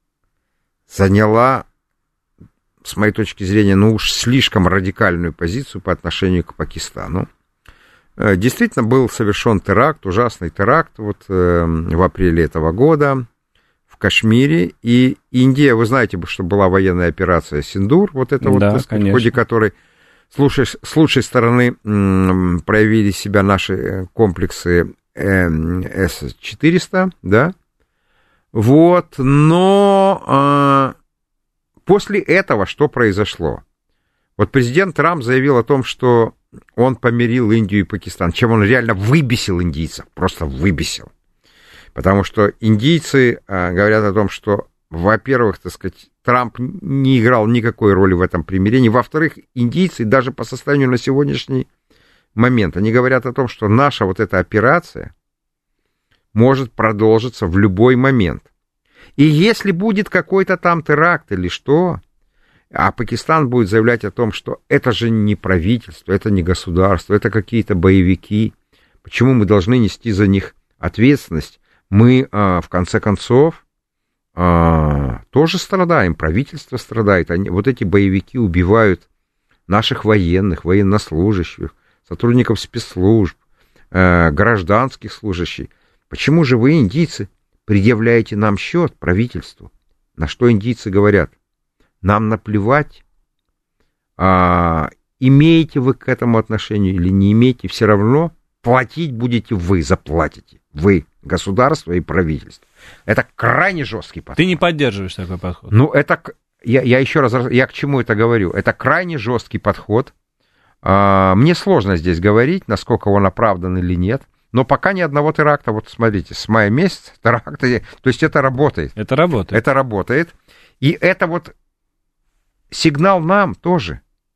[SPEAKER 3] заняла, с моей точки зрения, ну уж слишком радикальную позицию по отношению к Пакистану. Действительно, был совершен теракт, ужасный теракт вот, э, в апреле этого года в Кашмире. И Индия, вы знаете, что была военная операция «Синдур», вот это вот,
[SPEAKER 2] да,
[SPEAKER 3] так сказать, в ходе которой с лучшей, с лучшей стороны м, проявили себя наши комплексы э, эс четыреста, да. Вот, но э, после этого что произошло? Вот президент Трамп заявил о том, что он помирил Индию и Пакистан, чем он реально выбесил индийцев, просто выбесил. Потому что индийцы а, говорят о том, что, во-первых, так сказать, Трамп не играл никакой роли в этом примирении, во-вторых, индийцы даже по состоянию на сегодняшний момент, они говорят о том, что наша вот эта операция может продолжиться в любой момент. И если будет какой-то там теракт или что... А Пакистан будет заявлять о том, что это же не правительство, это не государство, это какие-то боевики. Почему мы должны нести за них ответственность? Мы, в конце концов, тоже страдаем, правительство страдает. Они, вот эти боевики убивают наших военных, военнослужащих, сотрудников спецслужб, гражданских служащих. Почему же вы, индийцы, предъявляете нам счет правительству? На что индийцы говорят? Нам наплевать, а, имеете вы к этому отношение или не имеете, все равно платить будете вы, заплатите. Вы, государство и правительство. Это крайне жесткий подход.
[SPEAKER 2] Ты не поддерживаешь такой подход?
[SPEAKER 3] Ну, это, я, я еще раз, я к чему это говорю? Это крайне жесткий подход. А, мне сложно здесь говорить, насколько он оправдан или нет. Но пока ни одного теракта, вот смотрите, с мая месяца теракты, то есть это работает.
[SPEAKER 2] Это работает.
[SPEAKER 3] Это работает. И это вот сигнал нам тоже.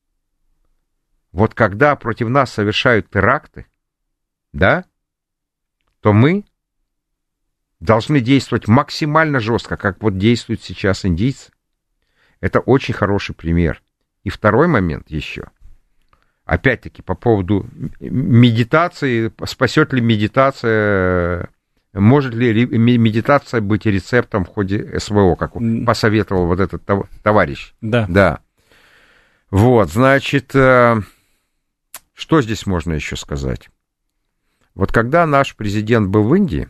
[SPEAKER 3] Вот когда против нас совершают теракты, да, то мы должны действовать максимально жестко, как вот действуют сейчас индийцы. Это очень хороший пример. И второй момент еще. Опять-таки, по поводу медитации, спасет ли медитация, может ли медитация быть рецептом в ходе СВО, как посоветовал вот этот товарищ.
[SPEAKER 2] Да.
[SPEAKER 3] Да. Вот, значит, что здесь можно еще сказать? Вот когда наш президент был в Индии,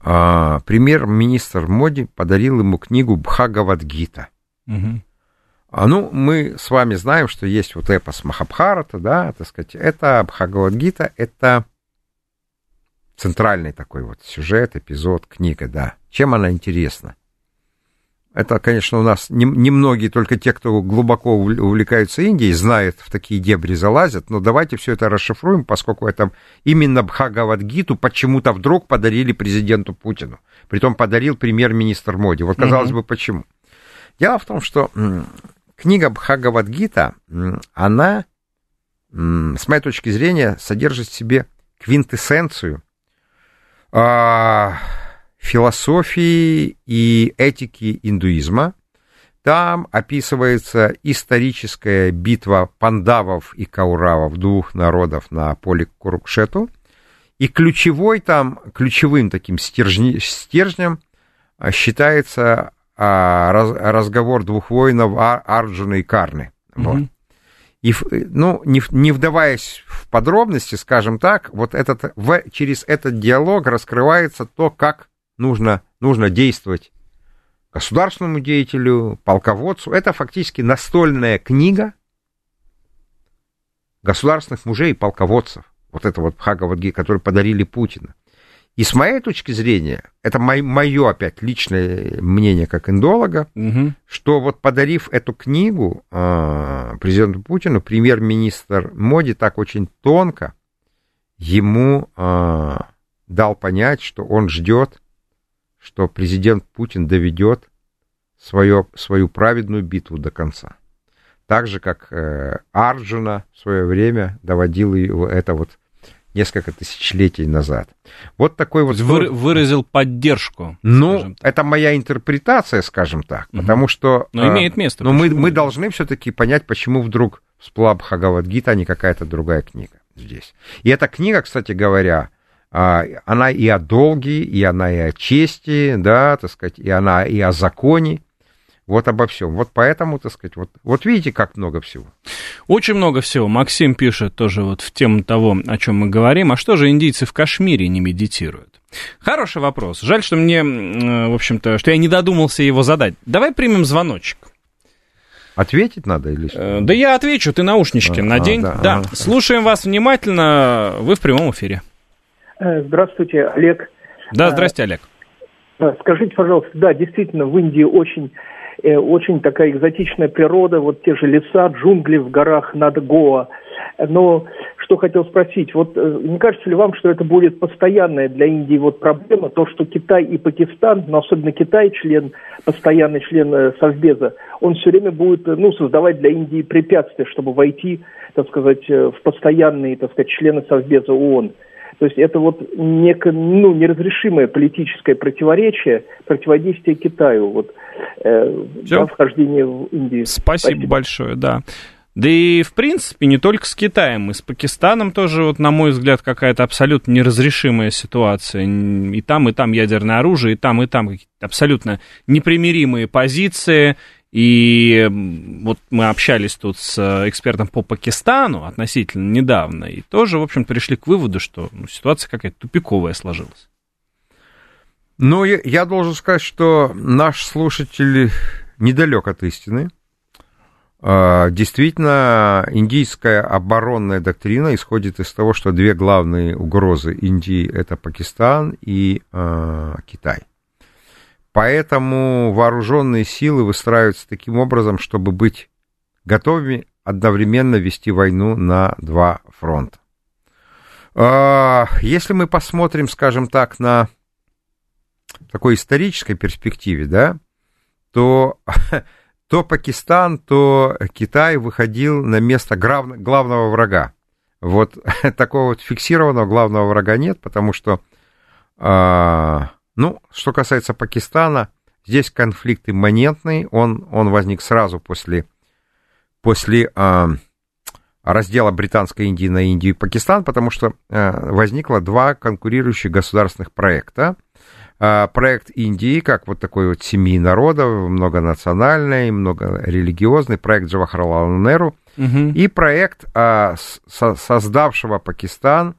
[SPEAKER 3] премьер-министр Моди подарил ему книгу Бхагавад-гита.
[SPEAKER 2] Угу.
[SPEAKER 3] Ну, мы с вами знаем, что есть вот эпос Махабхарата, да, так сказать, это Бхагавад-гита, это центральный такой вот сюжет, эпизод, книга, да. Чем она интересна? Это, конечно, у нас немногие, не только те, кто глубоко увлекаются Индией, знают, в такие дебри залазят, но давайте все это расшифруем, поскольку это именно Бхагавад-гиту почему-то вдруг подарили президенту Путину. Притом подарил премьер-министр Моди. Вот, казалось mm-hmm. бы, почему? Дело в том, что книга Бхагавад-гита, она, с моей точки зрения, содержит в себе квинтэссенцию философии и этики индуизма. Там описывается историческая битва пандавов и кауравов, двух народов, на поле Курукшету. И ключевой там, ключевым таким стержни, стержнем считается раз, разговор двух воинов Арджуна и Карны. Mm-hmm. Вот. И, ну, не, не вдаваясь в подробности, скажем так, вот этот, в, через этот диалог раскрывается то, как нужно, нужно действовать государственному деятелю, полководцу. Это фактически настольная книга государственных мужей и полководцев. Вот это вот Бхагавад-гита, который подарили Путину. И с моей точки зрения, это мое опять личное мнение как индолога, угу. что вот подарив эту книгу э, президенту Путину, премьер-министр Моди так очень тонко ему э, дал понять, что он ждет, что президент Путин доведет свое, свою праведную битву до конца. Так же, как э, Арджуна в свое время доводил его, это вот несколько тысячелетий назад. Вот такой вот...
[SPEAKER 2] Вы, выразил поддержку.
[SPEAKER 3] Ну, это моя интерпретация, скажем так, угу. потому что...
[SPEAKER 2] Но имеет место.
[SPEAKER 3] Но мы, мы должны все-таки понять, почему вдруг всплыла Бхагавад-гита, а не какая-то другая книга здесь. И эта книга, кстати говоря, она и о долге, и она и о чести, да, так сказать, и она и о законе. Вот обо всем. Вот поэтому, так сказать, вот, вот видите, как много всего.
[SPEAKER 2] Очень много всего. Максим пишет тоже вот в тему того, о чем мы говорим. А что же индийцы в Кашмире не медитируют? Хороший вопрос. Жаль, что мне, в общем-то, что я не додумался его задать. Давай примем звоночек.
[SPEAKER 3] Ответить надо или что?
[SPEAKER 2] Да я отвечу, ты наушнички а, надень. А, да, да. А, слушаем вас внимательно. Вы в прямом эфире.
[SPEAKER 4] Здравствуйте, Олег.
[SPEAKER 2] Да, здрасте, Олег.
[SPEAKER 4] Скажите, пожалуйста, да, действительно, в Индии очень... Очень такая экзотичная природа, вот те же леса, джунгли в горах над Гоа. Но что хотел спросить, вот не кажется ли вам, что это будет постоянная для Индии вот проблема, то, что Китай и Пакистан, но особенно Китай, член, постоянный член Совбеза, он все время будет, ну, создавать для Индии препятствия, чтобы войти, так сказать, в постоянные, так сказать, члены Совбеза ООН. То есть это вот некое, ну, неразрешимое политическое противоречие, противодействие Китаю, вот, э, да, вхождение в Индию.
[SPEAKER 2] Спасибо, Спасибо большое, да. Да и, в принципе, не только с Китаем, и с Пакистаном тоже, вот, на мой взгляд, какая-то абсолютно неразрешимая ситуация. И там, и там ядерное оружие, и там, и там какие-то абсолютно непримиримые позиции. И вот мы общались тут с экспертом по Пакистану относительно недавно, и тоже, в общем, пришли к выводу, что ну, ситуация какая-то тупиковая сложилась.
[SPEAKER 3] Ну, я, я должен сказать, что наш слушатель недалек от истины. Действительно, индийская оборонная доктрина исходит из того, что две главные угрозы Индии — это Пакистан и э, Китай. Поэтому вооруженные силы выстраиваются таким образом, чтобы быть готовыми одновременно вести войну на два фронта. Если мы посмотрим, скажем так, на такой исторической перспективе, да, то, то Пакистан, то Китай выходил на место главного врага. Вот такого вот фиксированного главного врага нет, потому что... Ну, что касается Пакистана, здесь конфликт имманентный, он, он возник сразу после, после э, раздела Британской Индии на Индию и Пакистан, потому что э, возникло два конкурирующих государственных проекта. Э, проект Индии, как вот такой вот семьи народов, многонациональный, многорелигиозный, проект Джавахарлала Неру, угу. и проект э, со, создавшего Пакистан,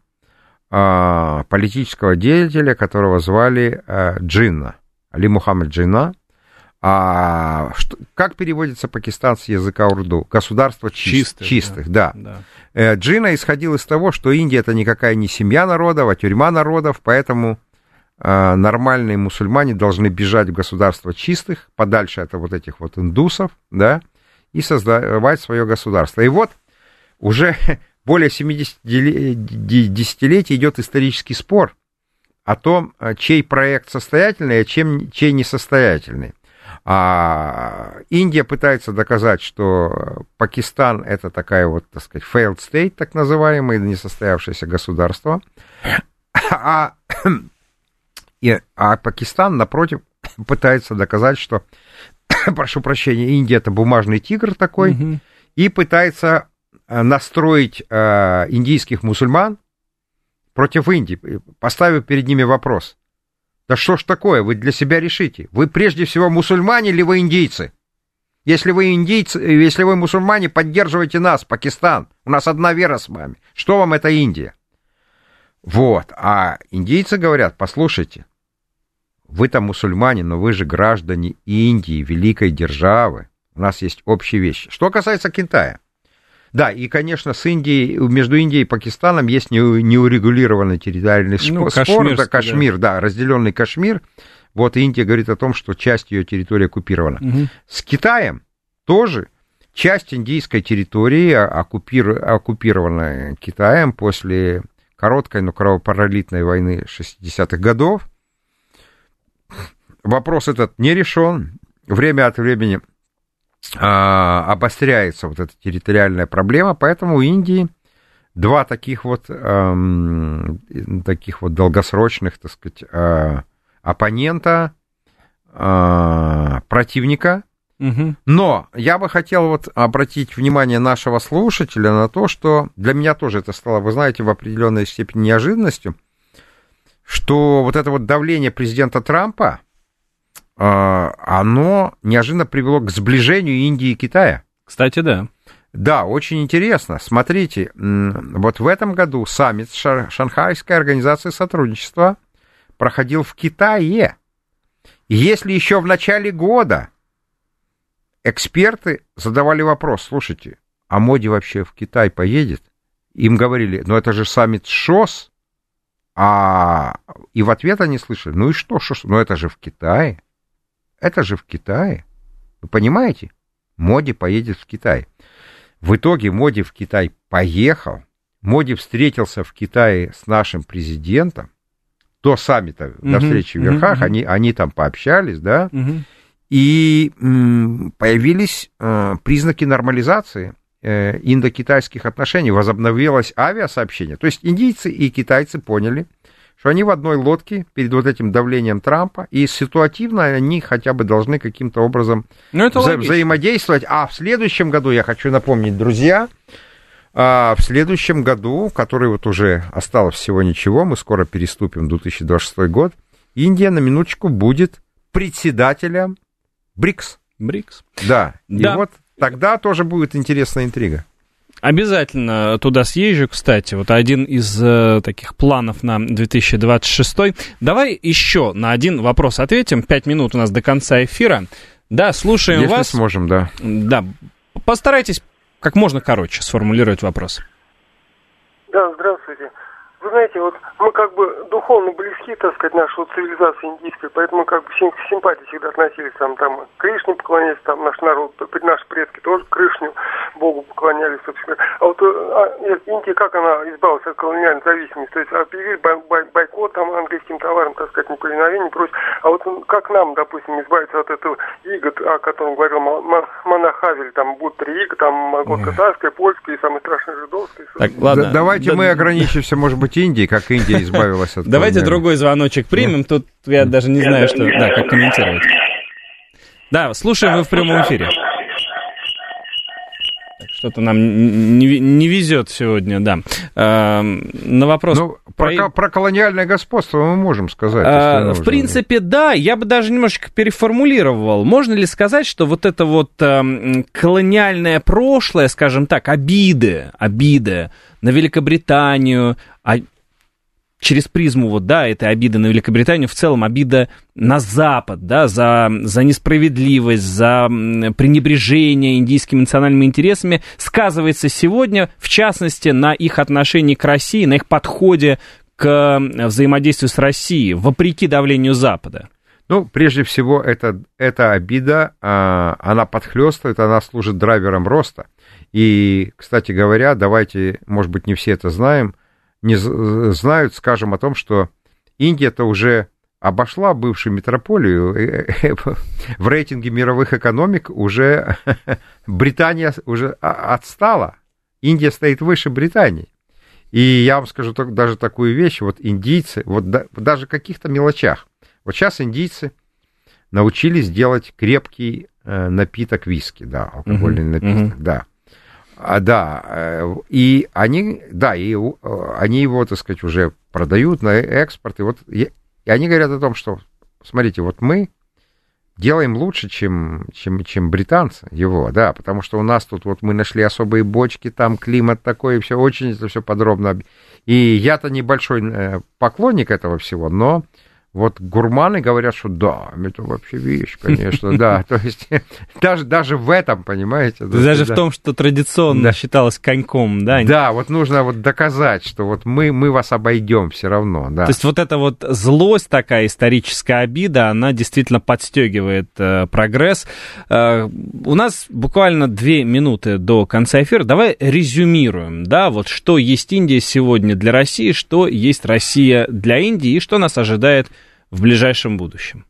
[SPEAKER 3] политического деятеля, которого звали Джинна, Али Мухаммад Джинна. А что, как переводится пакистан с языка урду? Государство чист, чистых, чистых, да. да. да. Джина исходил из того, что Индия это никакая не семья народов, а тюрьма народов, поэтому э, нормальные мусульмане должны бежать в государство чистых, подальше от вот этих вот индусов, да, и создавать свое государство. И вот уже более семидесяти десятилетий идет исторический спор о том, чей проект состоятельный, а чем, чей несостоятельный. А Индия пытается доказать, что Пакистан это такая вот, так сказать, failed state, так называемое, несостоявшееся государство, а, и, а Пакистан, напротив, пытается доказать, что, прошу прощения, Индия это бумажный тигр такой, mm-hmm. и пытается настроить э, индийских мусульман против Индии, поставив перед ними вопрос. Да что ж такое, вы для себя решите. Вы прежде всего мусульмане или вы индийцы? Если вы индийцы, если вы мусульмане, поддерживайте нас, Пакистан. У нас одна вера с вами. Что вам это Индия? Вот. А индийцы говорят, послушайте, вы-то мусульмане, но вы же граждане Индии, великой державы. У нас есть общие вещи. Что касается Китая. Да, и, конечно, с Индией, между Индией и Пакистаном есть неурегулированный территориальный ну, спор, это Кашмир, да, да разделенный Кашмир. Вот Индия говорит о том, что часть ее территории оккупирована. Угу. С Китаем тоже часть индийской территории оккупир... оккупирована Китаем после короткой, но кровопролитной войны шестидесятых годов. Вопрос этот не решен. Время от времени обостряется вот эта территориальная проблема, поэтому у Индии два таких вот, эм, таких вот долгосрочных, так сказать, э, оппонента, э, противника. Угу. Но я бы хотел вот обратить внимание нашего слушателя на то, что для меня тоже это стало, вы знаете, в определенной степени неожиданностью, что вот это вот давление президента Трампа, оно неожиданно привело к сближению Индии и Китая.
[SPEAKER 2] Кстати, да.
[SPEAKER 3] Да, очень интересно. Смотрите, вот в этом году саммит Шанхайской организации сотрудничества проходил в Китае. И если еще в начале года эксперты задавали вопрос, слушайте, а Моди вообще в Китай поедет? Им говорили, ну это же саммит ШОС. А... И в ответ они слышали, ну и что, ШОС? Ну это же в Китае. Это же в Китае. Вы понимаете? Моди поедет в Китай. В итоге Моди в Китай поехал. Моди встретился в Китае с нашим президентом. До саммита, uh-huh, до встречи в верхах. Uh-huh. Они, они там пообщались, да. Uh-huh. И м, появились э, признаки нормализации э, индо-китайских отношений. Возобновилось авиасообщение. То есть индийцы и китайцы поняли, что они в одной лодке перед вот этим давлением Трампа, и ситуативно они хотя бы должны каким-то образом вза- взаимодействовать. А в следующем году, я хочу напомнить, друзья, а в следующем году, который вот уже осталось всего ничего, мы скоро переступим в две тысячи двадцать шестой год, Индия на минуточку будет председателем БРИКС.
[SPEAKER 2] БРИКС.
[SPEAKER 3] Да,
[SPEAKER 2] да.
[SPEAKER 3] И вот тогда тоже будет интересная интрига.
[SPEAKER 2] Обязательно туда съезжу, кстати. Вот один из э, таких планов на две тысячи двадцать шестой. Давай еще на один вопрос ответим. Пять минут у нас до конца эфира. Да, слушаем
[SPEAKER 3] Если
[SPEAKER 2] вас.
[SPEAKER 3] Если сможем, да.
[SPEAKER 2] Да, постарайтесь как можно короче сформулировать вопрос.
[SPEAKER 5] Да, здравствуйте. Вы знаете, вот мы как бы духовно близки, так сказать, нашей вот цивилизации индийской, поэтому как бы с симпатией всегда относились там, там к Кришне поклонялись, там наш народ, наши предки тоже к Кришне, Богу поклонялись, собственно. А вот а, Индия, как она избавилась от колониальной зависимости, то есть объявили бой, бой, бойкот там английским товарам, так сказать, неповиновение, прочее. А вот как нам, допустим, избавиться от этого иго, о котором говорил монах Хавель, там будут три иго, там вот татарская, польская и самая страшная жидовская.
[SPEAKER 2] Так, ладно.
[SPEAKER 3] Да, давайте да, мы ограничимся, может быть, Индии, как Индия избавилась от...
[SPEAKER 2] Давайте другой звоночек примем, тут я даже не знаю, что... Да, как комментировать. Да, слушаем, вы в прямом эфире. Что-то нам не, не везет сегодня, да. А, на вопрос...
[SPEAKER 3] Ну, про, про... про колониальное господство мы можем сказать.
[SPEAKER 2] А, в принципе, да. Я бы даже немножечко переформулировал. Можно ли сказать, что вот это вот а, колониальное прошлое, скажем так, обиды, обиды на Великобританию, а, через призму вот, да, этой обиды на Великобританию, в целом обида на Запад, да, за, за несправедливость, за пренебрежение индийскими национальными интересами, сказывается сегодня, в частности, на их отношении к России, на их подходе к взаимодействию с Россией, вопреки давлению Запада?
[SPEAKER 3] Ну, прежде всего, это, эта обида, она подхлёстывает, она служит драйвером роста. И, кстати говоря, давайте, может быть, не все это знаем, не знают, скажем о том, что Индия-то уже обошла бывшую метрополию. В рейтинге мировых экономик уже Британия уже отстала. Индия стоит выше Британии. И я вам скажу даже такую вещь, вот индийцы, вот даже в каких-то мелочах, вот сейчас индийцы научились делать крепкий э, напиток виски, да, алкогольный uh-huh, напиток, uh-huh. да. А, да, э, и они, да, и э, они его, так сказать, уже продают на экспорт, и вот, и, и они говорят о том, что, смотрите, вот мы делаем лучше, чем, чем, чем британцы его, да, потому что у нас тут вот мы нашли особые бочки, там климат такой, и все, очень это все подробно. И я-то небольшой э, поклонник этого всего, но вот гурманы говорят, что да, это вообще вещь, конечно, да. То есть даже, даже в этом, понимаете?
[SPEAKER 2] Даже в том, что традиционно считалось коньком, да?
[SPEAKER 3] Да, вот нужно вот доказать, что вот мы, мы вас обойдем все равно, да.
[SPEAKER 2] То есть вот эта вот злость, такая историческая обида, она действительно подстегивает э, прогресс. Э, у нас буквально две минуты до конца эфира. Давай резюмируем, да, вот что есть Индия сегодня для России, что есть Россия для Индии и что нас ожидает в ближайшем будущем?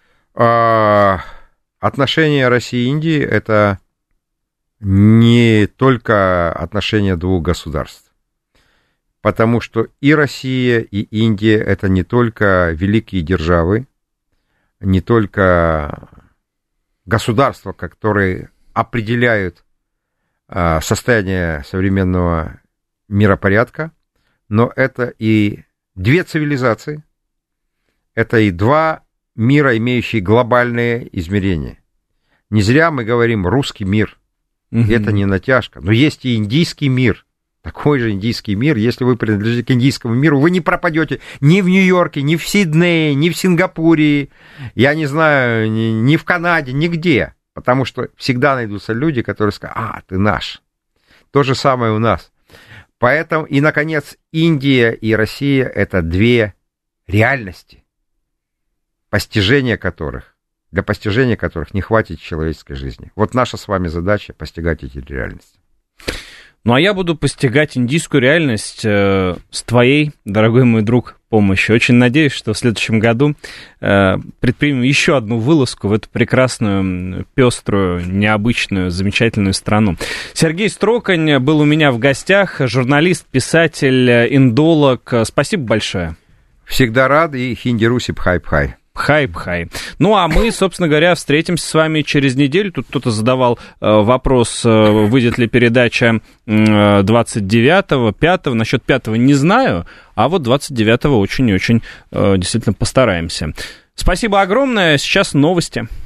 [SPEAKER 3] Отношения России и Индии – это не только отношения двух государств, потому что и Россия, и Индия – это не только великие державы, не только государства, которые определяют состояние современного миропорядка, но это и две цивилизации, это и два мира, имеющие глобальные измерения. Не зря мы говорим «русский мир». Mm-hmm. Это не натяжка. Но есть и индийский мир. Такой же индийский мир. Если вы принадлежите к индийскому миру, вы не пропадете ни в Нью-Йорке, ни в Сиднее, ни в Сингапуре, я не знаю, ни, ни в Канаде, нигде. Потому что всегда найдутся люди, которые скажут: а, ты наш. То же самое у нас. Поэтому, и, наконец, Индия и Россия – это две реальности, постижение которых, для постижения которых не хватит человеческой жизни. Вот наша с вами задача – постигать эти реальности.
[SPEAKER 2] Ну, а я буду постигать индийскую реальность э, с твоей, дорогой мой друг, помощью. Очень надеюсь, что в следующем году э, предпримем еще одну вылазку в эту прекрасную, пеструю, необычную, замечательную страну. Сергей Строкань был у меня в гостях, журналист, писатель, индолог. Спасибо большое.
[SPEAKER 3] Всегда рад, и хинди руси пхай-пхай.
[SPEAKER 2] Пхай-пхай. Ну, а мы, собственно говоря, встретимся с вами через неделю. Тут кто-то задавал э, вопрос, э, выйдет ли передача э, двадцать девятого, пятого. Насчет пятого не знаю, а вот двадцать девятого очень и очень э, действительно постараемся. Спасибо огромное. Сейчас новости.